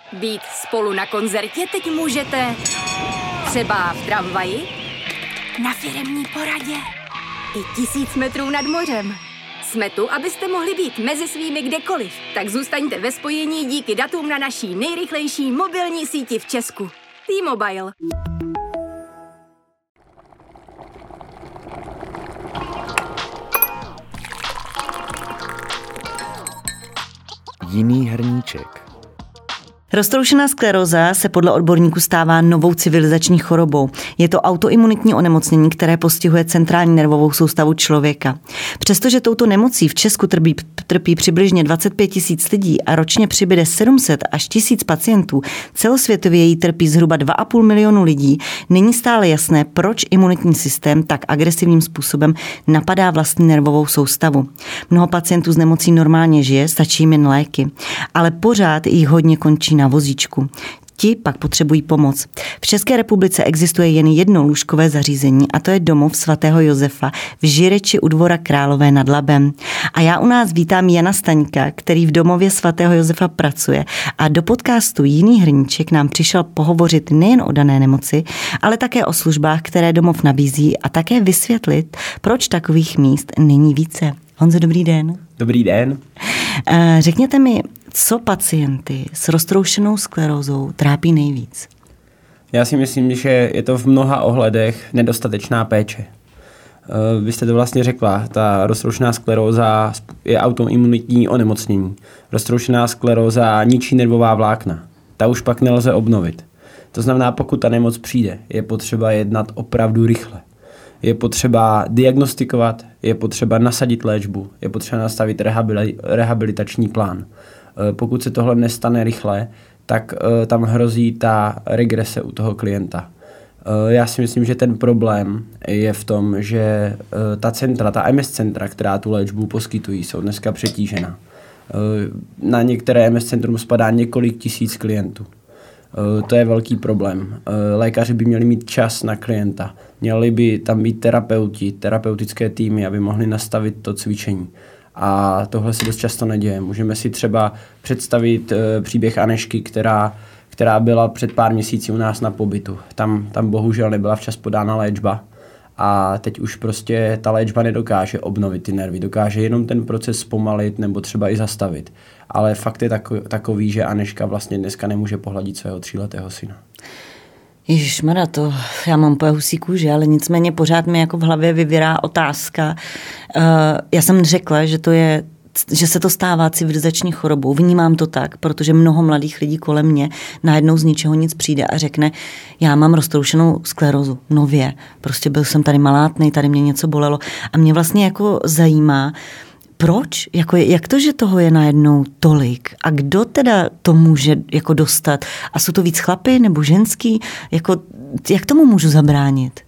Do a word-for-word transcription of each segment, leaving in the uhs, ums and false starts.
Být spolu na koncertě teď můžete třeba v tramvaji, na firemní poradě i tisíc metrů nad mořem. Jsme tu, abyste mohli být mezi svými kdekoliv. Tak zůstaňte ve spojení díky datům na naší nejrychlejší mobilní síti v Česku. T-Mobile. Jiný hrníček. Roztroušená skleróza se podle odborníků stává novou civilizační chorobou. Je to autoimunitní onemocnění, které postihuje centrální nervovou soustavu člověka. Přestože touto nemocí v Česku trpí, trpí přibližně dvacet pět tisíc lidí a ročně přibyde sedm set až tisíc pacientů, celosvětově jí trpí zhruba dva a půl milionu lidí, není stále jasné, proč imunitní systém tak agresivním způsobem napadá vlastní nervovou soustavu. Mnoho pacientů z nemocí normálně žije, stačí jim jen léky, ale pořád jich hodně končí na vozíčku. Ti pak potřebují pomoc. V České republice existuje jen jedno lůžkové zařízení a to je domov svatého Josefa v Žireči u Dvora Králové nad Labem. A já u nás vítám Jana Staňka, který v domově svatého Josefa pracuje a do podcastu Jiný hrníček nám přišel pohovořit nejen o dané nemoci, ale také o službách, které domov nabízí a také vysvětlit, proč takových míst není více. Honzo, dobrý den. Dobrý den. Řekněte mi, co pacienty s roztroušenou sklerózou trápí nejvíc? Já si myslím, že je to v mnoha ohledech nedostatečná péče. Vy jste to vlastně řekla, ta roztroušená skleróza je autoimunitní onemocnění. Roztroušená skleróza ničí nervová vlákna. Ta už pak nelze obnovit. To znamená, pokud ta nemoc přijde, je potřeba jednat opravdu rychle. Je potřeba diagnostikovat, je potřeba nasadit léčbu, je potřeba nastavit rehabili- rehabilitační plán. Pokud se tohle nestane rychle, tak uh, tam hrozí ta regrese u toho klienta. Uh, já si myslím, že ten problém je v tom, že uh, ta centra, ta M S centra, která tu léčbu poskytují, jsou dneska přetížena. Uh, na některé M S centrum spadá několik tisíc klientů. Uh, to je velký problém. Uh, lékaři by měli mít čas na klienta. Měli by tam být terapeuti, terapeutické týmy, aby mohli nastavit to cvičení. A tohle se dost často neděje. Můžeme si třeba představit e, příběh Anešky, která, která byla před pár měsíci u nás na pobytu. Tam, tam bohužel nebyla včas podána léčba a teď už prostě ta léčba nedokáže obnovit ty nervy. Dokáže jenom ten proces zpomalit nebo třeba i zastavit. Ale fakt je takový, takový, že Aneška vlastně dneska nemůže pohladit svého tříletého syna. Ježišmarja, to já mám po husí kůži, ale nicméně pořád mi jako v hlavě vyvírá otázka. Uh, já jsem řekla, že to je, že se to stává civilizační chorobou. Vnímám to tak, protože mnoho mladých lidí kolem mě najednou z ničeho nic přijde a řekne, já mám roztroušenou sklerózu nově. Prostě byl jsem tady malátnej, tady mě něco bolelo a mě vlastně jako zajímá, proč? Jako, jak to, že toho je najednou tolik? A kdo teda to může jako dostat? A jsou to víc chlapy nebo ženský? Jako, jak tomu můžu zabránit?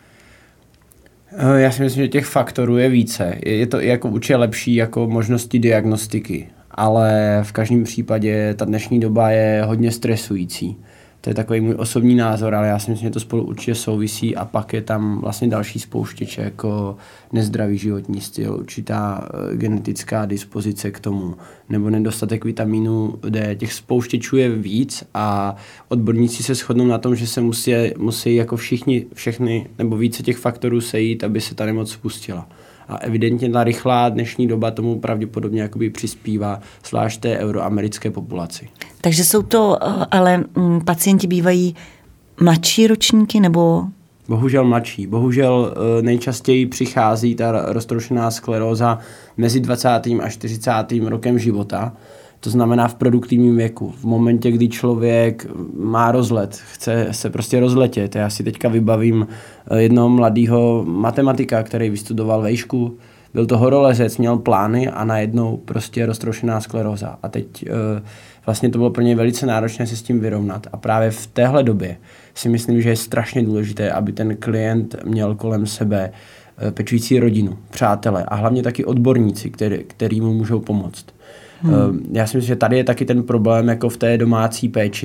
Já si myslím, že těch faktorů je více. Je to jako určitě lepší jako možnosti diagnostiky, ale v každém případě ta dnešní doba je hodně stresující. To je takový můj osobní názor, ale já si myslím, že to spolu určitě souvisí a pak je tam vlastně další spouštěče jako nezdravý životní styl, určitá genetická dispozice k tomu, nebo nedostatek vitamínu D. Těch spouštěčů je víc a odborníci se shodnou na tom, že se musí, musí jako všichni, všechny nebo více těch faktorů sejít, aby se ta nemoc spustila. A evidentně ta rychlá dnešní doba tomu pravděpodobně jakoby přispívá, zvlášť té euroamerické populaci. Takže jsou to, ale pacienti bývají mladší ročníky nebo? Bohužel mladší. Bohužel nejčastěji přichází ta roztroušená skleróza mezi dvacátým a čtyřicátým rokem života. To znamená v produktivním věku. V momentě, kdy člověk má rozlet, chce se prostě rozletět. Já si teďka vybavím jednoho mladého matematika, který vystudoval vejšku, byl to horolezec, měl plány a najednou prostě roztroušená skleróza. A teď vlastně to bylo pro něj velice náročné se s tím vyrovnat. A právě v téhle době si myslím, že je strašně důležité, aby ten klient měl kolem sebe pečující rodinu, přátele a hlavně taky odborníci, který, který mu můžou pomoct. Hmm. Já si myslím, že tady je taky ten problém jako v té domácí péči,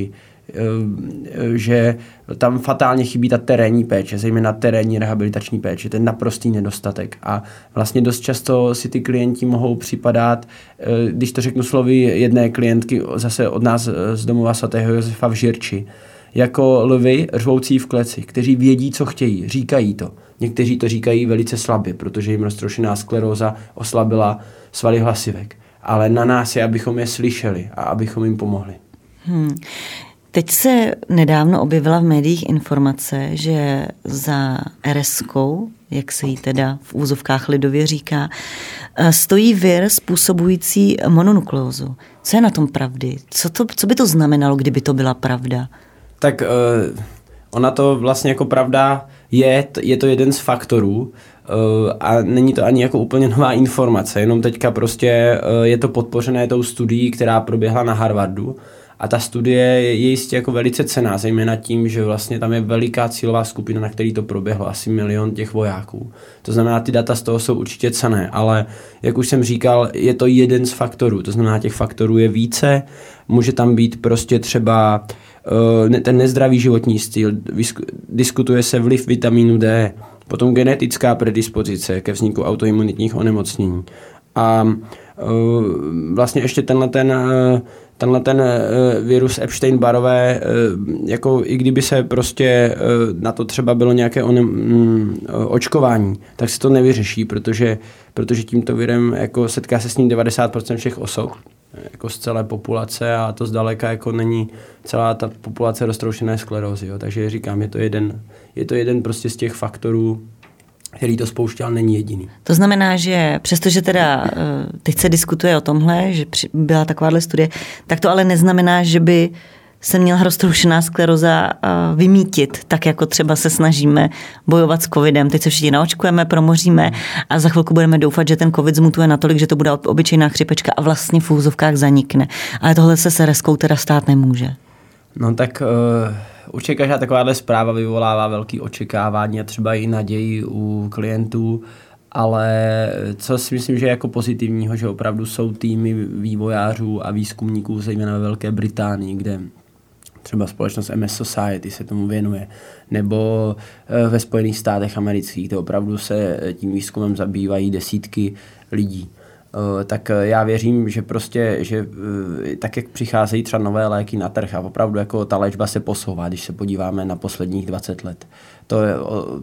že tam fatálně chybí ta terénní péče, zejména terénní rehabilitační péče, ten naprostý nedostatek. A vlastně dost často si ty klienti mohou připadat, když to řeknu slovy jedné klientky zase od nás z domova svatého Josefa v Žirči, jako lvy řvoucí v kleci, kteří vědí, co chtějí, říkají to. Někteří to říkají velice slabě, protože jim roztroušená skleróza oslabila svaly hlasivek. Ale na nás je, abychom je slyšeli a abychom jim pomohli. Hmm. Teď se nedávno objevila v médiích informace, že za er eskou, jak se jí teda v úzovkách lidově říká, stojí vir způsobující mononukleózu. Co je na tom pravdy? Co, to, co by to znamenalo, kdyby to byla pravda? Tak uh, ona to vlastně jako pravda je, je to jeden z faktorů uh, a není to ani jako úplně nová informace, jenom teďka prostě uh, je to podpořené tou studií, která proběhla na Harvardu. A ta studie je jistě jako velice cenná, zejména tím, že vlastně tam je veliká cílová skupina, na který to proběhlo, asi milion těch vojáků. To znamená, ty data z toho jsou určitě cenné, ale jak už jsem říkal, je to jeden z faktorů, to znamená, těch faktorů je více, může tam být prostě třeba uh, ten nezdravý životní styl, diskutuje se vliv vitamínu D, potom genetická predispozice ke vzniku autoimunitních onemocnění. A uh, vlastně ještě tenhle ten... Uh, Tenhle ten uh, virus Epstein-Barrové, uh, jako i kdyby se prostě uh, na to třeba bylo nějaké onem, um, očkování, tak se to nevyřeší, protože, protože tímto virem jako setká se s ním devadesát procent všech osob jako z celé populace a to zdaleka jako není celá ta populace roztroušené sklerózy. Jo. Takže říkám, je to jeden, je to jeden prostě z těch faktorů, který to spouštěl, není jediný. To znamená, že přestože teda teď se diskutuje o tomhle, že byla takováhle studie, tak to ale neznamená, že by se měla roztroušená skleróza vymítit, tak jako třeba se snažíme bojovat s covidem. Teď se všichni naočkujeme, promoříme a za chvilku budeme doufat, že ten covid zmutuje natolik, že to bude obyčejná chřipečka a vlastně v úzovkách zanikne. Ale tohle se s er eskou teda stát nemůže. No tak uh, určitě každá takováhle zpráva vyvolává velké očekávání a třeba i naději u klientů, ale co si myslím, že je jako pozitivního, že opravdu jsou týmy vývojářů a výzkumníků, zejména ve Velké Británii, kde třeba společnost em es Society se tomu věnuje, nebo ve Spojených státech amerických, kde opravdu se tím výzkumem zabývají desítky lidí. Tak já věřím, že prostě, že tak, jak přicházejí třeba nové léky na trh a opravdu jako ta léčba se posouvá, když se podíváme na posledních dvacet let. To je,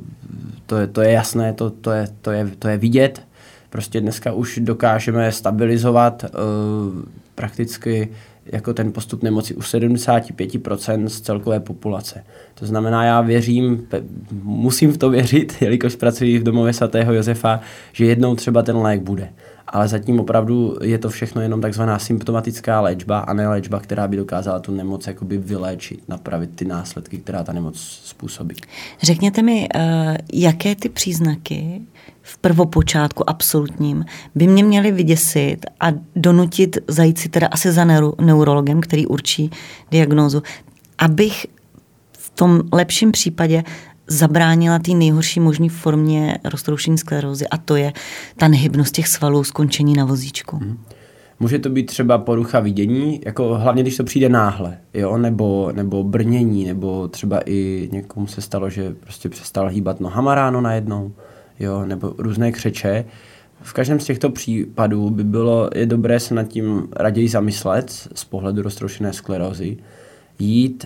to je, to je jasné, to, to, je, to, je, to je vidět. Prostě dneska už dokážeme stabilizovat uh, prakticky jako ten postup nemoci u sedmdesát pět procent z celkové populace. To znamená, já věřím, musím v to věřit, jelikož pracuji v domově svatého Josefa, že jednou třeba ten lék bude. Ale zatím opravdu je to všechno jenom takzvaná symptomatická léčba a ne léčba, která by dokázala tu nemoc jakoby vyléčit, napravit ty následky, která ta nemoc způsobí. Řekněte mi, jaké ty příznaky v prvopočátku absolutním by mě měly vyděsit a donutit zajít si teda asi za neuro, neurologem, který určí diagnózu, abych v tom lepším případě zabránila té nejhorší možné formě roztroušení sklerózy a to je ta nehybnost těch svalů, skončení na vozíčku. Hmm. Může to být třeba porucha vidění, jako hlavně když to přijde náhle, jo, nebo, nebo brnění, nebo třeba i někomu se stalo, že prostě přestal hýbat nohama ráno najednou, jo, nebo různé křeče. V každém z těchto případů by bylo je dobré se nad tím raději zamyslet z pohledu roztroušené sklerózy, jít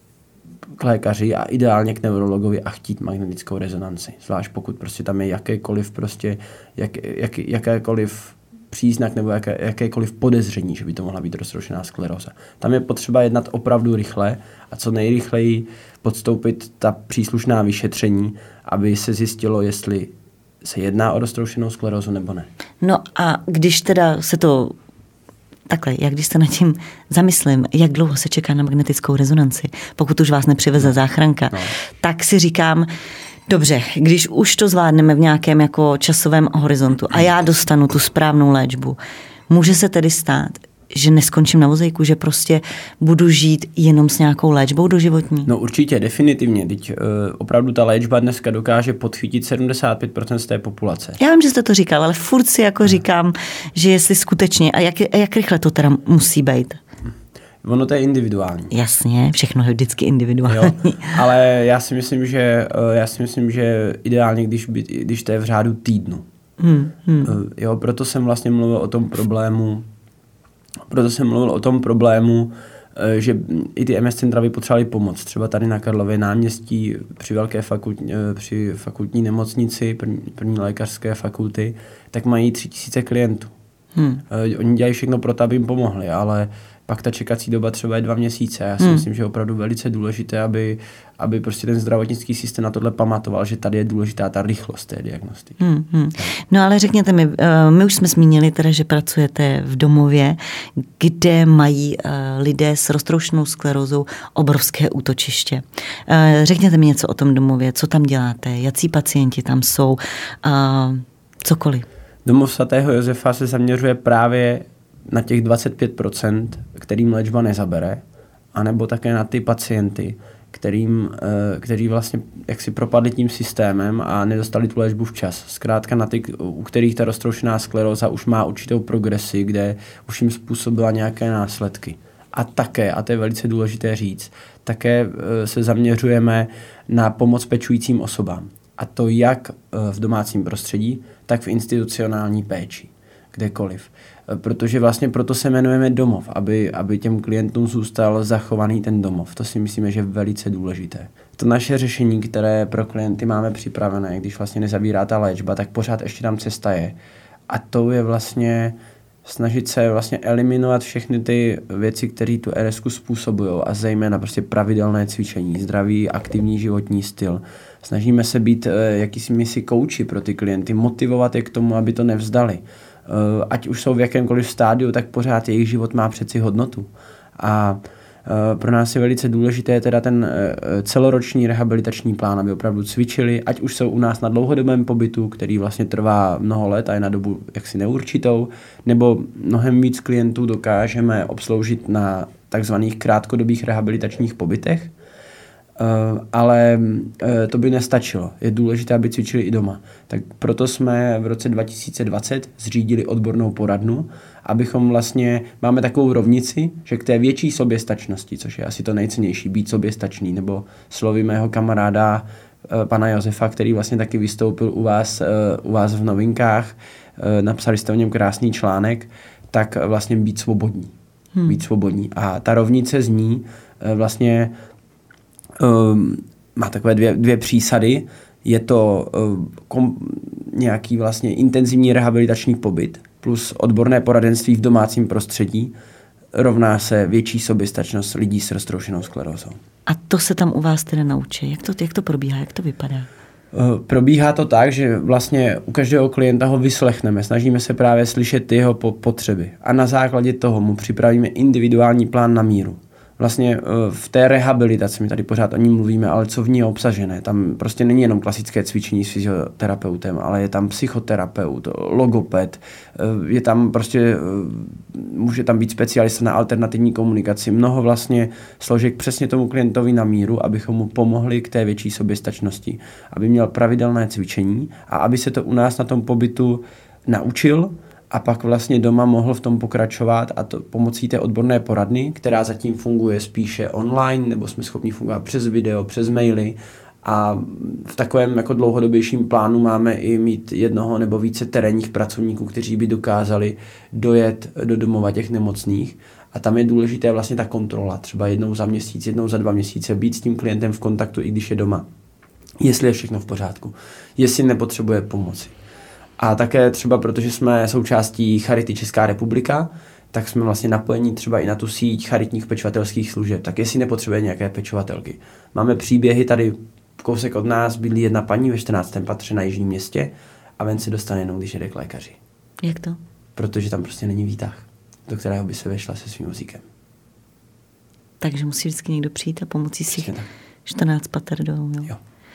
k lékaři a ideálně k neurologovi a chtít magnetickou rezonanci. Zvlášť pokud prostě tam je jakékoliv prostě, jak, jak, jakékoliv příznak nebo jaké, jakékoliv podezření, že by to mohla být roztroušená skleróza. Tam je potřeba jednat opravdu rychle a co nejrychleji podstoupit ta příslušná vyšetření, aby se zjistilo, jestli se jedná o roztroušenou sklerózu nebo ne. No a když teda se to takhle, jak když se nad tím zamyslím, jak dlouho se čeká na magnetickou rezonanci, pokud už vás nepřiveze záchranka, no. tak si říkám, dobře, když už to zvládneme v nějakém jako časovém horizontu a já dostanu tu správnou léčbu, může se tedy stát, že neskončím na vozejku, že prostě budu žít jenom s nějakou léčbou doživotní? No určitě, definitivně. Teď uh, opravdu ta léčba dneska dokáže podchytit sedmdesát pět procent z té populace. Já vím, že jste to říkal, ale furt si jako říkám, že jestli skutečně, a jak, jak rychle to teda musí být? Ono to je individuální. Jasně, všechno je vždycky individuální. Jo, ale já si myslím, že já si myslím, že ideálně, když, by, když to je v řádu týdnu. Hmm, hmm. Jo, proto jsem vlastně mluvil o tom problému, proto jsem mluvil o tom problému, že i ty em es centra by potřebovaly pomoc. Třeba tady na Karlově náměstí při velké fakultní, při fakultní nemocnici, první, první lékařské fakulty, tak mají tři tisíce klientů. Hmm. Oni dělají všechno pro to, aby jim pomohli, ale pak ta čekací doba třeba je dva měsíce. Já si hmm. myslím, že je opravdu velice důležité, aby, aby prostě ten zdravotnický systém na tohle pamatoval, že tady je důležitá ta rychlost té diagnostiky. Hmm, hmm. No ale řekněte mi, my už jsme zmínili teda, že pracujete v domově, kde mají lidé s roztroušenou sklerózou obrovské útočiště. Řekněte mi něco o tom domově, co tam děláte, jací pacienti tam jsou, cokoliv. Domov svatého Josefa se zaměřuje právě na těch dvacet pět procent, kterým léčba nezabere, anebo také na ty pacienty, kterým, kteří vlastně jaksi propadli tím systémem a nedostali tu léčbu včas. Zkrátka na ty, u kterých ta roztroušená skleróza už má určitou progresi, kde už jim způsobila nějaké následky. A také, a to je velice důležité říct, také se zaměřujeme na pomoc pečujícím osobám. A to jak v domácím prostředí, tak v institucionální péči, kdekoliv. Protože vlastně proto se jmenujeme domov, aby, aby těm klientům zůstal zachovaný ten domov. To si myslíme, že je velice důležité. To naše řešení, které pro klienty máme připravené, když vlastně nezabírá ta léčba, tak pořád ještě tam cesta je. A to je vlastně snažit se vlastně eliminovat všechny ty věci, které tu er esku způsobují, a zejména prostě pravidelné cvičení, zdravý, aktivní životní styl. Snažíme se být jakýsi si kouči pro ty klienty, motivovat je k tomu, aby to nevzdali. Ať už jsou v jakémkoliv stádiu, tak pořád jejich život má přeci hodnotu. A pro nás je velice důležité teda ten celoroční rehabilitační plán, aby opravdu cvičili, ať už jsou u nás na dlouhodobém pobytu, který vlastně trvá mnoho let a je na dobu jaksi neurčitou, nebo mnohem víc klientů dokážeme obsloužit na takzvaných krátkodobých rehabilitačních pobytech. Uh, ale uh, to by nestačilo. Je důležité, aby cvičili i doma. Tak proto jsme v roce dva tisíce dvacet zřídili odbornou poradnu, abychom vlastně, máme takovou rovnici, že k té větší soběstačnosti, což je asi to nejcennější, být soběstačný, nebo slovy mého kamaráda uh, pana Josefa, který vlastně taky vystoupil u vás, uh, u vás v novinkách, uh, napsali jste o něm krásný článek, tak vlastně být svobodní. Hmm. Být svobodní. A ta rovnice zní uh, vlastně Um, má takové dvě, dvě přísady. Je to um, kom, nějaký vlastně intenzivní rehabilitační pobyt plus odborné poradenství v domácím prostředí rovná se větší soběstačnost lidí s roztroušenou sklerózou. A to se tam u vás teda naučí? Jak to, jak to probíhá? Jak to vypadá? Uh, probíhá to tak, že vlastně u každého klienta ho vyslechneme. Snažíme se právě slyšet jeho po- potřeby. A na základě toho mu připravíme individuální plán na míru. Vlastně v té rehabilitaci, my tady pořád o ní mluvíme, ale co v ní je obsažené. Tam prostě není jenom klasické cvičení s fyzioterapeutem, ale je tam psychoterapeut, logoped, je tam prostě, může tam být specialista na alternativní komunikaci. Mnoho vlastně složek přesně tomu klientovi na míru, abychom mu pomohli k té větší soběstačnosti. Aby měl pravidelné cvičení a aby se to u nás na tom pobytu naučil, a pak vlastně doma mohl v tom pokračovat, a to pomocí té odborné poradny, která zatím funguje spíše online, nebo jsme schopni fungovat přes video, přes maily, a v takovém jako dlouhodobějším plánu máme i mít jednoho nebo více terénních pracovníků, kteří by dokázali dojet do domova těch nemocných, a tam je důležité vlastně ta kontrola, třeba jednou za měsíc, jednou za dva měsíce být s tím klientem v kontaktu, i když je doma. Jestli je všechno v pořádku, jestli nepotřebuje pomoci. A také třeba, protože jsme součástí Charity Česká republika, tak jsme vlastně napojení třeba i na tu síť charitních pečovatelských služeb. Tak jestli nepotřebuje nějaké pečovatelky. Máme příběhy tady, kousek od nás bydlí jedna paní ve čtrnáctém patře na Jižním Městě a ven se dostane jenom, když jde k lékaři. Jak to? Protože tam prostě není výtah, do kterého by se vešla se svým vozíkem. Takže musí vždycky někdo přijít a pomocí si čtrnáct pater dolů. Jo. jo.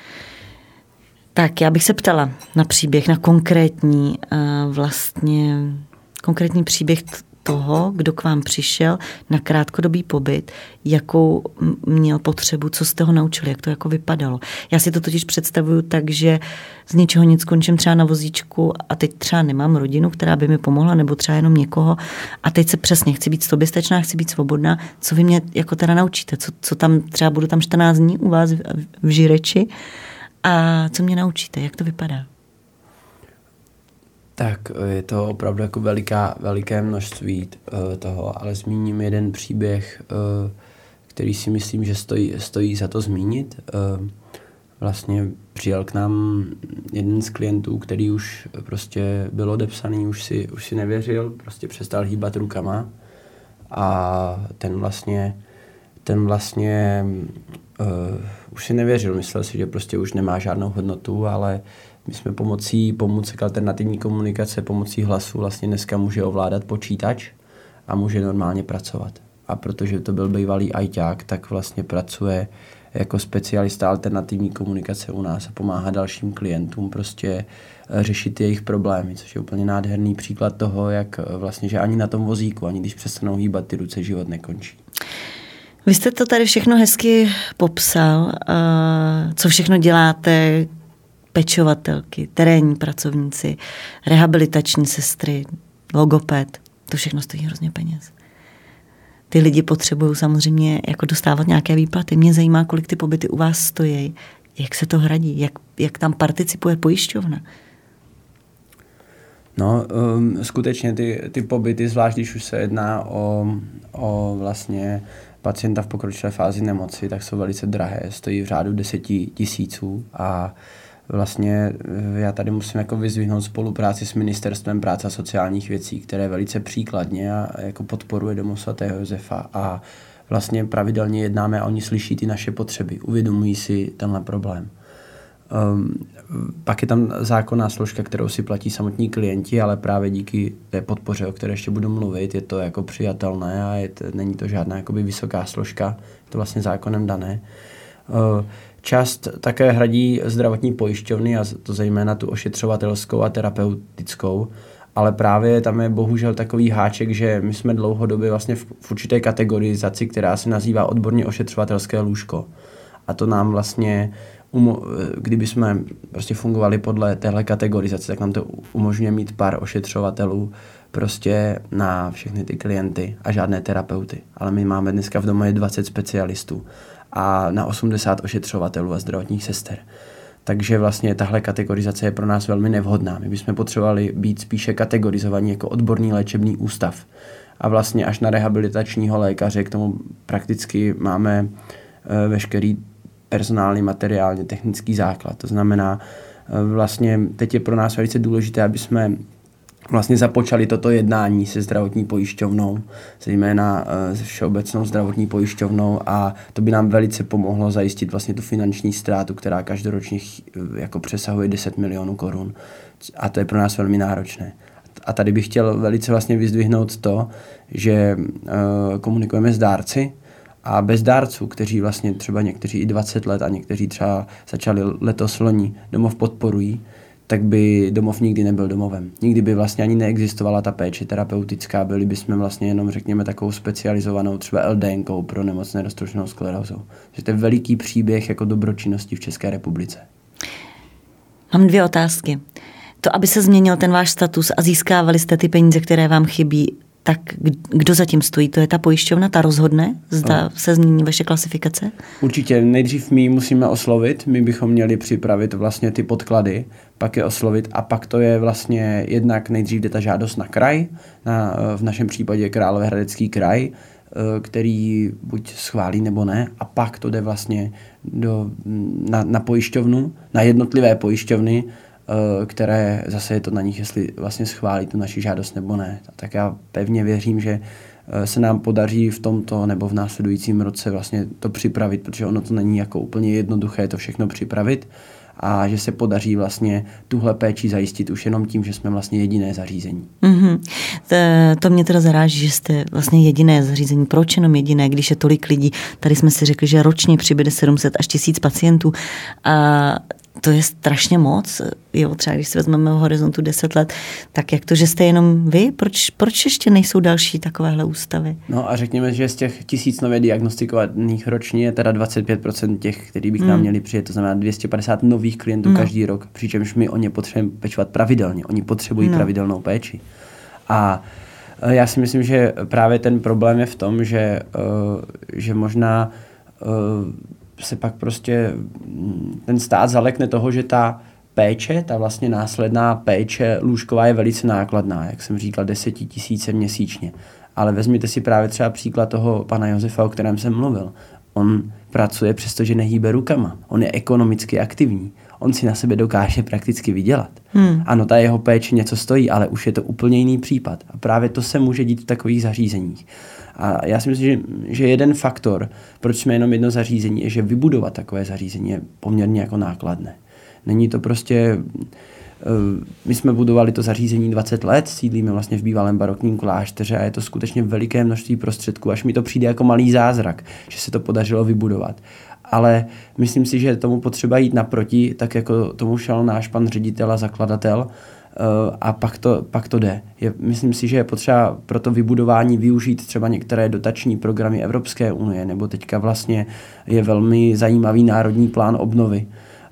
Tak, já bych se ptala na příběh, na konkrétní uh, vlastně, konkrétní příběh toho, kdo k vám přišel na krátkodobý pobyt, jakou měl potřebu, co jste ho naučili, jak to jako vypadalo. Já si to totiž představuju tak, že z ničeho nic skončím třeba na vozíčku a teď třeba nemám rodinu, která by mi pomohla, nebo třeba jenom někoho a teď se přesně chci být soběstačná, chci být svobodná. Co vy mě jako teda naučíte? Co, co tam, třeba budu tam čtrnáct dní u vás v, v Žireči a co mě naučíte? Jak to vypadá? Tak je to opravdu jako veliká, veliké množství uh, toho, ale zmíním jeden příběh, uh, který si myslím, že stojí, stojí za to zmínit. Uh, vlastně přijel k nám jeden z klientů, který už prostě byl odepsaný, už si, už si nevěřil, prostě přestal hýbat rukama a ten vlastně, ten vlastně uh, už si nevěřil, myslel si, že prostě už nemá žádnou hodnotu, ale my jsme pomocí pomůcek alternativní komunikace, pomocí hlasu vlastně dneska může ovládat počítač a může normálně pracovat. A protože to byl bývalý ajťák, tak vlastně pracuje jako specialista alternativní komunikace u nás a pomáhá dalším klientům prostě řešit jejich problémy, což je úplně nádherný příklad toho, jak vlastně, že ani na tom vozíku, ani když přestanou hýbat ty ruce, život nekončí. Vy jste to tady všechno hezky popsal, co všechno děláte, pečovatelky, terénní pracovníci, rehabilitační sestry, logoped, to všechno stojí hrozně peněz. Ty lidi potřebují samozřejmě jako dostávat nějaké výplaty. Mě zajímá, kolik ty pobyty u vás stojí, jak se to hradí, jak, jak tam participuje pojišťovna. No, um, skutečně ty, ty pobyty, zvlášť když už se jedná o, o vlastně pacienta v pokročilé fázi nemoci, tak jsou velice drahé, stojí v řádu deseti tisíců a vlastně já tady musím jako vyzvihnout spolupráci s Ministerstvem práce a sociálních věcí, které velice příkladně a jako podporuje Domov svatého Josefa a vlastně pravidelně jednáme a oni slyší ty naše potřeby, uvědomují si tenhle problém. Um, pak je tam zákonná složka, kterou si platí samotní klienti, ale právě díky té podpoře, o které ještě budu mluvit, je to jako přijatelné a je to, není to žádná jakoby vysoká složka, je to vlastně zákonem dané. Uh, Část také hradí zdravotní pojišťovny, a to zejména tu ošetřovatelskou a terapeutickou, ale právě tam je bohužel takový háček, že my jsme dlouhodobě vlastně v, v určité kategorizaci, která se nazývá odborně ošetřovatelské lůžko. A to nám vlastně, umo- kdyby jsme prostě fungovali podle téhle kategorizace, tak nám to umožňuje mít pár ošetřovatelů prostě na všechny ty klienty a žádné terapeuty. Ale my máme dneska v domě dvacet specialistů a na osmdesát ošetřovatelů a zdravotních sester. Takže vlastně tahle kategorizace je pro nás velmi nevhodná. My bychom potřebovali být spíše kategorizovaní jako odborný léčebný ústav. A vlastně až na rehabilitačního lékaře k tomu prakticky máme e, veškerý personální, materiálně, technický základ. To znamená, e, vlastně teď je pro nás velice důležité, aby jsme vlastně započali toto jednání se zdravotní pojišťovnou, zejména se Všeobecnou zdravotní pojišťovnou a to by nám velice pomohlo zajistit vlastně tu finanční ztrátu, která každoročně jako přesahuje deset milionů korun a to je pro nás velmi náročné. A tady bych chtěl velice vlastně vyzdvihnout to, že uh, komunikujeme s dárci a bez dárců, kteří vlastně třeba někteří i dvacet let a někteří třeba začali letos loni domov podporují, tak by domov nikdy nebyl domovem. Nikdy by vlastně ani neexistovala ta péče terapeutická, byli bychom vlastně jenom, řekněme, takovou specializovanou třeba LDNkou pro nemocné roztroušenou sklerózou. Takže to je veliký příběh jako dobročinnosti v České republice. Mám dvě otázky. To, aby se změnil ten váš status a získávali jste ty peníze, které vám chybí, tak kdo zatím stojí? To je ta pojišťovna, ta rozhodne, zda no. se změní vaše klasifikace? Určitě. Nejdřív my musíme oslovit, my bychom měli připravit vlastně ty podklady, pak je oslovit a pak to je vlastně jednak nejdřív jde ta žádost na kraj, na, v našem případě Královéhradecký kraj, který buď schválí nebo ne a pak to jde vlastně do, na, na pojišťovnu, na jednotlivé pojišťovny, které zase je to na nich, jestli vlastně schválí tu naši žádost nebo ne. Tak já pevně věřím, že se nám podaří v tomto nebo v následujícím roce vlastně to připravit, protože ono to není jako úplně jednoduché to všechno připravit a že se podaří vlastně tuhle péči zajistit už jenom tím, že jsme vlastně jediné zařízení. Mm-hmm. To, to mě teda zaráží, že jste vlastně jediné zařízení. Proč jenom jediné, když je tolik lidí? Tady jsme si řekli, že ročně přibude sedm set až tisíc pacientů a to je strašně moc. Jo, třeba když si vezmeme v horizontu deset let, tak jak to, že jste jenom vy? Proč, proč ještě nejsou další takovéhle ústavy? No a řekněme, že z těch tisíc nově diagnostikovaných ročně je teda dvacet pět procent těch, kteří by k nám hmm. měli přijet, to znamená dvě stě padesát nových klientů no. každý rok, přičemž my o ně potřebujeme pečovat pravidelně. Oni potřebují no. pravidelnou péči. A já si myslím, že právě ten problém je v tom, že, že možná se pak prostě ten stát zalekne toho, že ta péče, ta vlastně následná péče lůžková je velice nákladná, jak jsem říkal, desetitisíce měsíčně. Ale vezměte si právě třeba příklad toho pana Josefa, o kterém jsem mluvil. On pracuje, přestože nehýbe rukama. On je ekonomicky aktivní. On si na sebe dokáže prakticky vydělat. Hmm. Ano, ta jeho péče něco stojí, ale už je to úplně jiný případ. A právě to se může dít v takových zařízeních. A já si myslím, že, že jeden faktor, proč jsme jenom jedno zařízení, je, že vybudovat takové zařízení je poměrně jako nákladné. Není to prostě... My jsme budovali to zařízení dvacet let, sídlíme vlastně v bývalém barokním klášteře a je to skutečně veliké množství prostředků, až mi to přijde jako malý zázrak, že se to podařilo vybudovat. Ale myslím si, že tomu potřeba jít naproti, tak jako tomu šel náš pan ředitel a zakladatel, a pak to, pak to jde. Je, myslím si, že je potřeba pro to vybudování využít třeba některé dotační programy Evropské unie, nebo teďka vlastně je velmi zajímavý národní plán obnovy.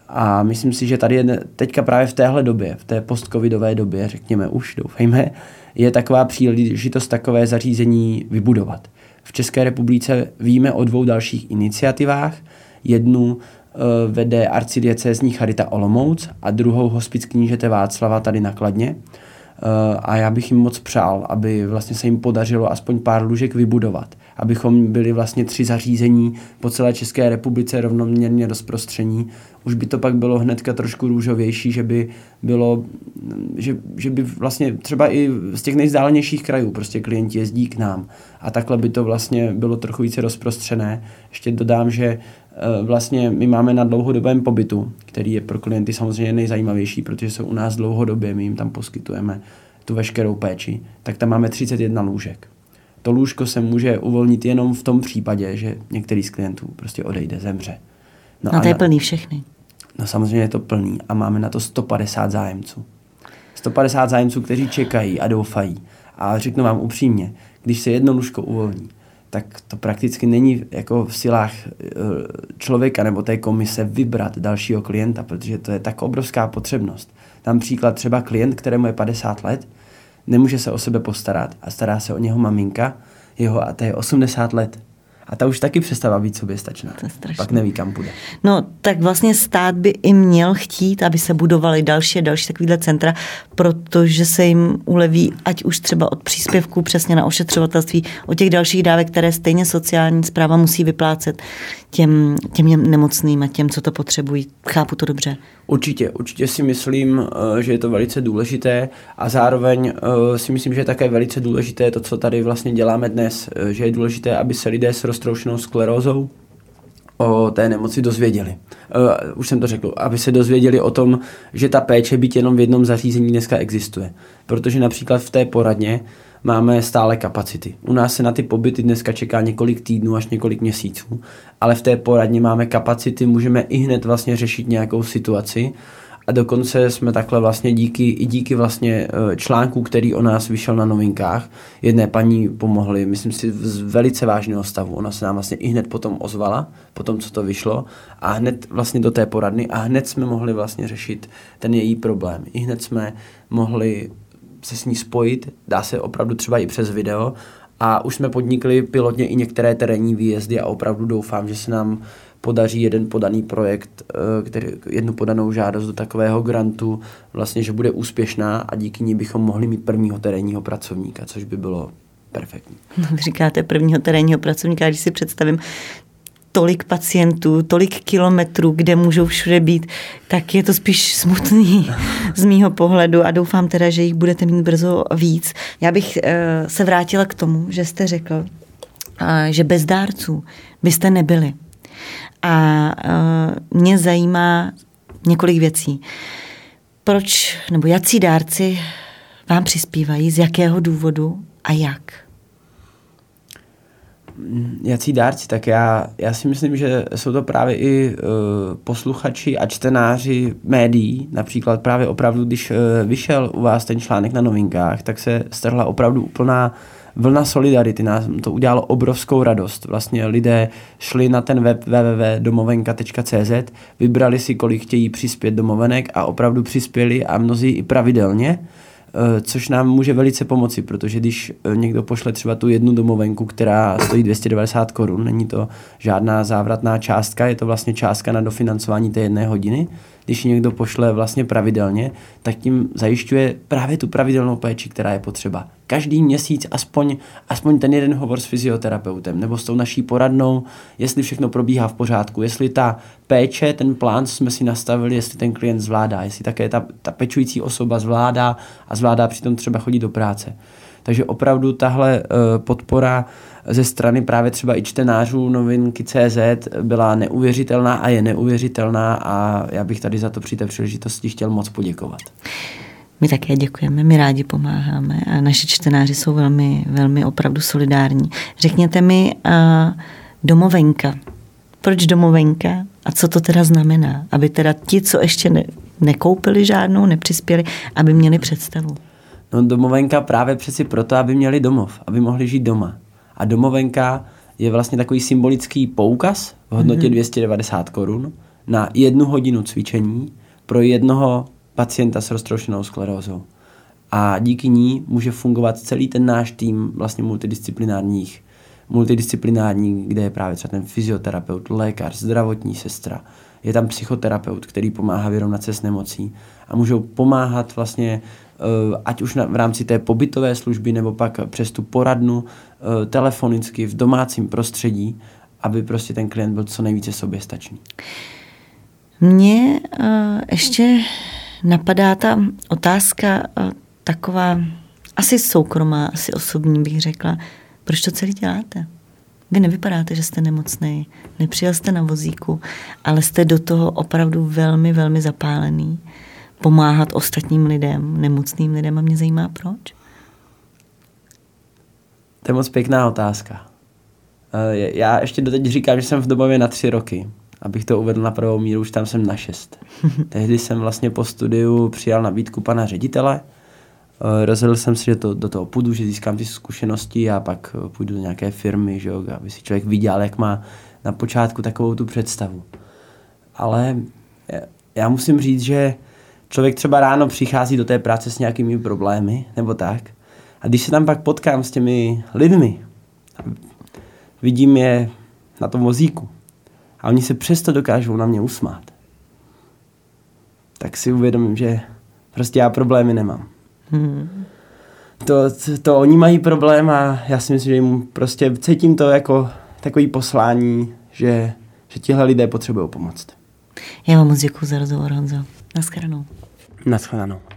A myslím si, že tady je teďka právě v téhle době, v té postcovidové době, řekněme už, doufejme, je taková příležitost takové zařízení vybudovat. V České republice víme o dvou dalších iniciativách. Jednu uh, vede arcidiecézní Charita Olomouc a druhou hospic knížete Václava tady na Kladně. Uh, a já bych jim moc přál, aby vlastně se jim podařilo aspoň pár lůžek vybudovat. Abychom byli vlastně tři zařízení po celé České republice rovnoměrně rozprostření. Už by to pak bylo hnedka trošku růžovější, že by bylo, že, že by vlastně třeba i z těch nejvzdálenějších krajů prostě klienti jezdí k nám. A takhle by to vlastně bylo trochu více rozprostřené. Ještě dodám, že vlastně my máme na dlouhodobém pobytu, který je pro klienty samozřejmě nejzajímavější, protože jsou u nás dlouhodobě, my jim tam poskytujeme tu veškerou péči, tak tam máme třicet jedna lůžek. To lůžko se může uvolnit jenom v tom případě, že některý z klientů prostě odejde, zemře. No, no to je plný všechny. No samozřejmě je to plný a máme na to sto padesát zájemců. sto padesát zájemců, kteří čekají a doufají. A řeknu vám upřímně, když se jedno lůžko uvolní, tak to prakticky není jako v silách člověka nebo té komise vybrat dalšího klienta, protože to je tak obrovská potřebnost. Tam příklad třeba klient, kterému je padesát let, nemůže se o sebe postarat a stará se o něho maminka, jeho a to je osmdesát let. A ta už taky přestává být soběstačná. Pak neví, kam půjde. No, tak vlastně stát by i měl chtít, aby se budovaly další a další takovýhle centra, protože se jim uleví, ať už třeba od příspěvků přesně na ošetřovatelství, od těch dalších dávek, které stejně sociální správa musí vyplácet těm, těm nemocným a těm, co to potřebují. Chápu to dobře? Určitě, určitě si myslím, že je to velice důležité a zároveň si myslím, že je také velice důležité to, co tady vlastně děláme dnes, že je důležité, aby se lidé s roztroušenou sklerózou o té nemoci dozvěděli. Už jsem to řekl, aby se dozvěděli o tom, že ta péče byť jenom v jednom zařízení dneska existuje. Protože například v té poradně máme stále kapacity. U nás se na ty pobyty dneska čeká několik týdnů až několik měsíců, ale v té poradně máme kapacity, můžeme i hned vlastně řešit nějakou situaci a dokonce jsme takhle vlastně díky, i díky vlastně článku, který o nás vyšel na Novinkách, jedné paní pomohli, myslím si, z velice vážného stavu. Ona se nám vlastně i hned potom ozvala, potom co to vyšlo a hned vlastně do té poradny a hned jsme mohli vlastně řešit ten její problém. I hned jsme mohli se s ní spojit, dá se opravdu třeba i přes video a už jsme podnikli pilotně i některé terénní výjezdy a opravdu doufám, že se nám podaří jeden podaný projekt, který, jednu podanou žádost do takového grantu, vlastně, že bude úspěšná a díky ní bychom mohli mít prvního terénního pracovníka, což by bylo perfektní. Říkáte prvního terénního pracovníka, když si představím tolik pacientů, tolik kilometrů, kde můžou všude být, tak je to spíš smutný z mýho pohledu a doufám teda, že jich budete mít brzo víc. Já bych uh, se vrátila k tomu, že jste řekl, uh, že bez dárců byste nebyli. A uh, mě zajímá několik věcí. Proč, nebo jací dárci vám přispívají, z jakého důvodu a jak? Jací dárci, tak já, já si myslím, že jsou to právě i uh, posluchači a čtenáři médií. Například právě opravdu, když uh, vyšel u vás ten článek na Novinkách, tak se strhla opravdu úplná vlna solidarity. Nás to udělalo obrovskou radost. Vlastně lidé šli na ten web w w w tečka domovenka tečka c z, vybrali si, kolik chtějí přispět domovenek a opravdu přispěli a mnozí i pravidelně, což nám může velice pomoci, protože když někdo pošle třeba tu jednu domovenku, která stojí dvě stě devadesát korun, není to žádná závratná částka, je to vlastně částka na dofinancování té jedné hodiny. Když někdo pošle vlastně pravidelně, tak tím zajišťuje právě tu pravidelnou péči, která je potřeba. Každý měsíc aspoň, aspoň ten jeden hovor s fyzioterapeutem nebo s tou naší poradnou, jestli všechno probíhá v pořádku, jestli ta péče, ten plán, co jsme si nastavili, jestli ten klient zvládá, jestli také ta, ta pečující osoba zvládá a zvládá přitom třeba chodit do práce. Takže opravdu tahle uh, podpora ze strany právě třeba i čtenářů Novinky tečka cé zet byla neuvěřitelná a je neuvěřitelná a já bych tady za to při té příležitosti chtěl moc poděkovat. My také děkujeme, my rádi pomáháme a naši čtenáři jsou velmi, velmi opravdu solidární. Řekněte mi, uh, domovenka. Proč domovenka a co to teda znamená? Aby teda ti, co ještě ne, nekoupili žádnou, nepřispěli, aby měli představu. No domovenka právě přeci proto, aby měli domov, aby mohli žít doma. A domovenka je vlastně takový symbolický poukaz v hodnotě mm-hmm. dvě stě devadesát korun na jednu hodinu cvičení pro jednoho pacienta s roztroušenou sklerózou. A díky ní může fungovat celý ten náš tým vlastně multidisciplinárních, multidisciplinární, kde je právě třeba ten fyzioterapeut, lékař, zdravotní sestra. Je tam psychoterapeut, který pomáhá vyrovnat se s nemocí a můžou pomáhat vlastně ať už na, v rámci té pobytové služby nebo pak přes tu poradnu telefonicky v domácím prostředí, aby prostě ten klient byl co nejvíce soběstačný. Mně uh, ještě napadá ta otázka uh, taková asi soukromá, asi osobní bych řekla. Proč to celý děláte? Vy nevypadáte, že jste nemocnej, nepřijel jste na vozíku, ale jste do toho opravdu velmi, velmi zapálený. Pomáhat ostatním lidem, nemocným lidem a mě zajímá proč? To je moc pěkná otázka. Já ještě doteď říkám, že jsem v domově na tři roky. Abych to uvedl na pravou míru, už tam jsem na šest. Tehdy jsem vlastně po studiu přijal nabídku pana ředitele. Rozhodl jsem si, že to, do toho půjdu, že získám ty zkušenosti a pak půjdu do nějaké firmy, že jo, aby si člověk viděl, jak má na počátku takovou tu představu. Ale já musím říct, že člověk třeba ráno přichází do té práce s nějakými problémy, nebo tak. A když se tam pak potkám s těmi lidmi, vidím je na tom vozíku a oni se přesto dokážou na mě usmát, tak si uvědomím, že prostě já problémy nemám. Hmm. To, to, to oni mají problém a já si myslím, že jim prostě cítím to jako takový poslání, že, že tihle lidé potřebují pomoct. Já vám moc děkuji za rozhovor, Honzo. Naschledanou. Naschledanou.